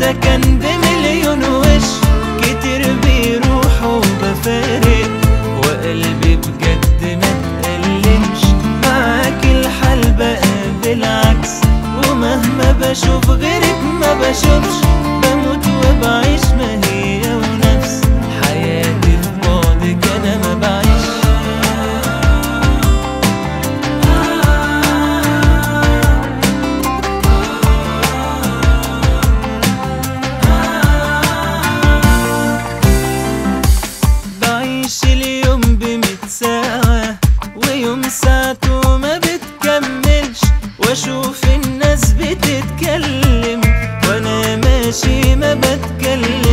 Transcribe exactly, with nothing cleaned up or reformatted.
ده كان بمليون وش، كتير بيروحوا بفارق وقلبي بجد ما تألمش. معاك الحال بقى بالعكس، ومهما بشوف غيرك ما بشوفش، بموت وبعيش ما هي ونفس حياتي في بعدك انا ما بعيش. بعيش اليوم بمية ساعة ويوم ساعته ما بتكملش، واشوف الناس بتتكلم وانا ماشي ما بتكلم.